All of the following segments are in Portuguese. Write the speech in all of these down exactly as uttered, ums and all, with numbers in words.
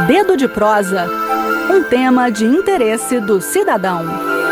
Dedo de Prosa, um tema de interesse do cidadão.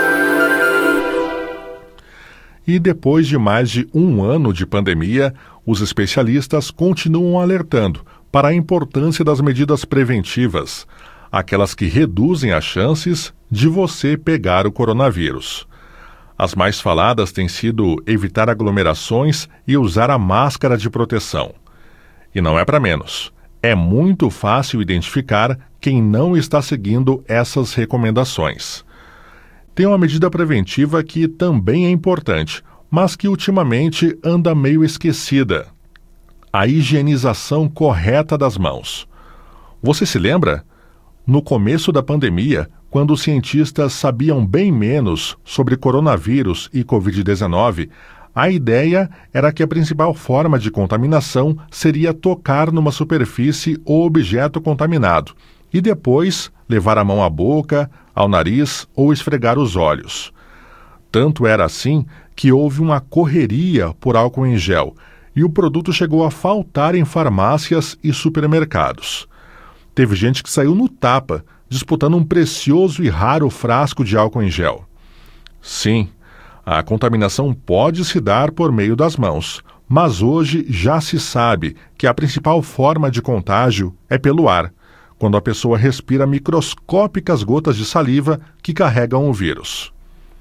E depois de mais de um ano de pandemia, os especialistas continuam alertando para a importância das medidas preventivas, aquelas que reduzem as chances de você pegar o coronavírus. As mais faladas têm sido evitar aglomerações e usar a máscara de proteção. E não é para menos. É muito fácil identificar quem não está seguindo essas recomendações. Tem uma medida preventiva que também é importante, mas que ultimamente anda meio esquecida: a higienização correta das mãos. Você se lembra? No começo da pandemia, quando os cientistas sabiam bem menos sobre coronavírus e covid dezenove, a ideia era que a principal forma de contaminação seria tocar numa superfície ou objeto contaminado e depois levar a mão à boca, ao nariz ou esfregar os olhos. Tanto era assim que houve uma correria por álcool em gel e o produto chegou a faltar em farmácias e supermercados. Teve gente que saiu no tapa, disputando um precioso e raro frasco de álcool em gel. Sim, a contaminação pode se dar por meio das mãos, mas hoje já se sabe que a principal forma de contágio é pelo ar, quando a pessoa respira microscópicas gotas de saliva que carregam o vírus.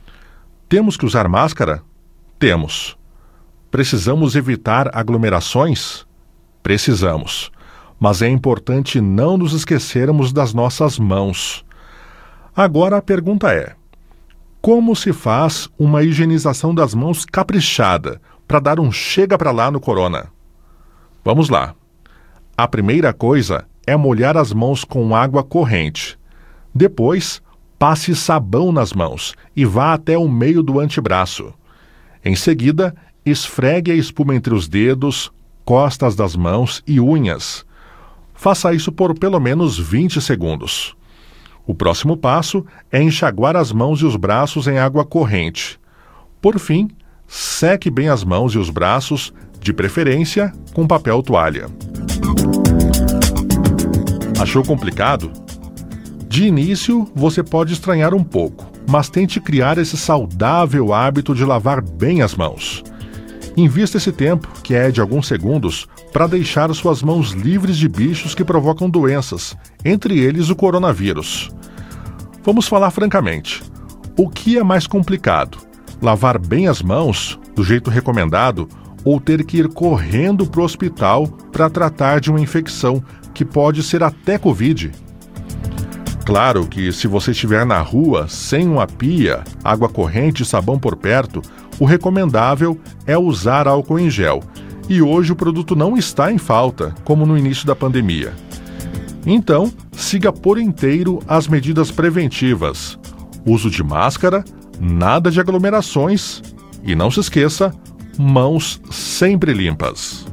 Temos que usar máscara? Temos. Precisamos evitar aglomerações? Precisamos. Mas é importante não nos esquecermos das nossas mãos. Agora a pergunta é: como se faz uma higienização das mãos caprichada para dar um chega para lá no corona? Vamos lá. A primeira coisa é molhar as mãos com água corrente. Depois, passe sabão nas mãos e vá até o meio do antebraço. Em seguida, esfregue a espuma entre os dedos, costas das mãos e unhas. Faça isso por pelo menos vinte segundos. O próximo passo é enxaguar as mãos e os braços em água corrente. Por fim, seque bem as mãos e os braços, de preferência com papel toalha. Achou complicado? De início, você pode estranhar um pouco, mas tente criar esse saudável hábito de lavar bem as mãos. Invista esse tempo, que é de alguns segundos, para deixar suas mãos livres de bichos que provocam doenças, entre eles o coronavírus. Vamos falar francamente. O que é mais complicado? Lavar bem as mãos, do jeito recomendado, ou ter que ir correndo para o hospital para tratar de uma infecção, que pode ser até Covid? Claro que se você estiver na rua, sem uma pia, água corrente e sabão por perto, o recomendável é usar álcool em gel. E hoje o produto não está em falta, como no início da pandemia. Então, siga por inteiro as medidas preventivas. Uso de máscara, nada de aglomerações e não se esqueça, mãos sempre limpas.